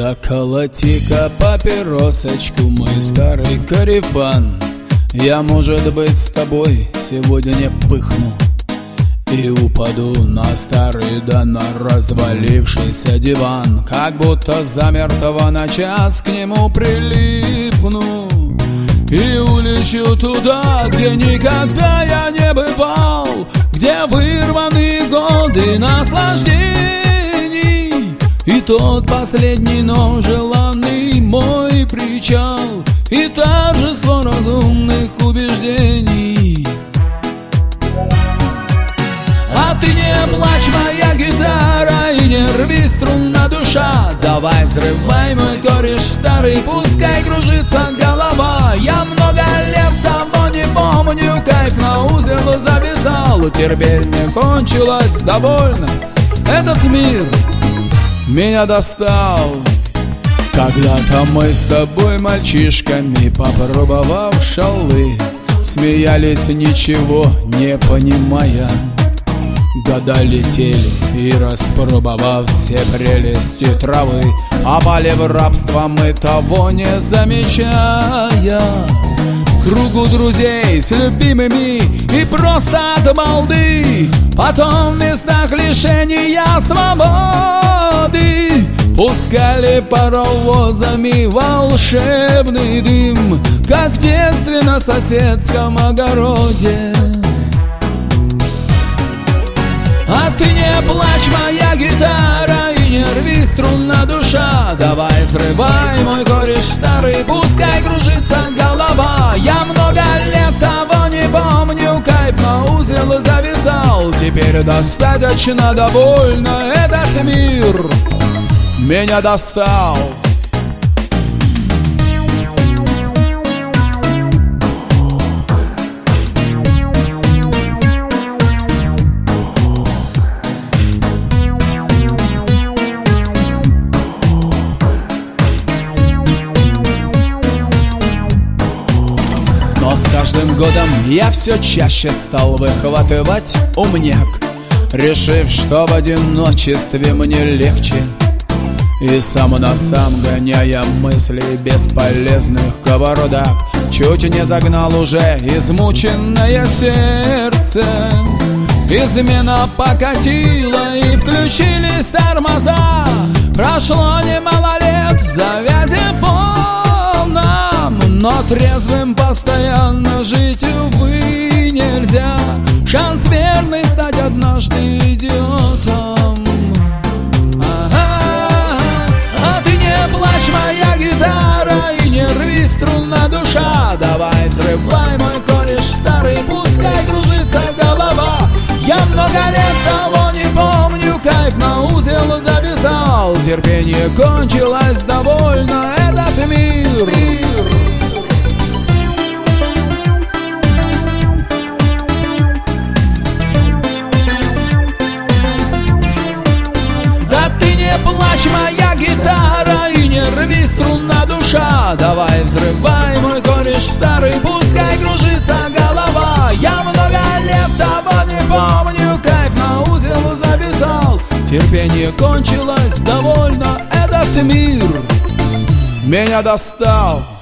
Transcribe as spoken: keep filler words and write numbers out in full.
Заколоти-ка папиросочку, мой старый корефан. Я, может быть, с тобой сегодня не пыхну и упаду на старый да на развалившийся диван, как будто замертво на час к нему прилипну и улечу туда, где никогда я не бывал, где вырваны годы наслаждений и тот последний, но желанный мой причал и торжество разумных убеждений. А ты не плачь, моя гитара, и не рви струнна душа. Давай взрывай, мой кореш старый, пускай кружится голова. Я много лет давно не помню, кайф на узел завязал. Терпение кончилось, довольно, этот мир меня достал. Когда-то мы с тобой мальчишками, попробовав шалвы, смеялись, ничего не понимая. Года летели, и распробовав все прелести травы, опали в рабство мы, того не замечая. В кругу друзей с любимыми и просто от балды, потом в местах лишения свободы пускали паровозами волшебный дым, как в детстве на соседском огороде. А ты не плачь, моя гитара, и не рви струнна душа. Давай взрывай, мой кореш старый, пускай кружится голова. Я много лет того не помню, кайф на узел завязал. Теперь достаточно, довольно, этот мир меня достал. Но с каждым годом я все чаще стал выхватывать умняк, решив, что в одиночестве мне легче, и сам на сам гоняя мысли бесполезных кавардак, чуть не загнал уже измученное сердце. Измена покатила и включились тормоза. Прошло немало лет в завязи полном, но трезвым постоянно жить, увы, нельзя. Шанс верный стать однажды идиотом. Моя гитара, и не рви струнна душа. Давай взрывай, мой кореш старый, пускай кружится голова. Я много лет того не помню, кайф на узел завязал. Терпение кончилось, довольно, этот мир. Да ты не плачь, моя гитара, и не рви струнна душа. Давай взрывай, мой кореш старый, пускай кружится голова. Я много лет того не помню, кайф на узел завязал. Терпение кончилось, довольно, этот мир меня достал.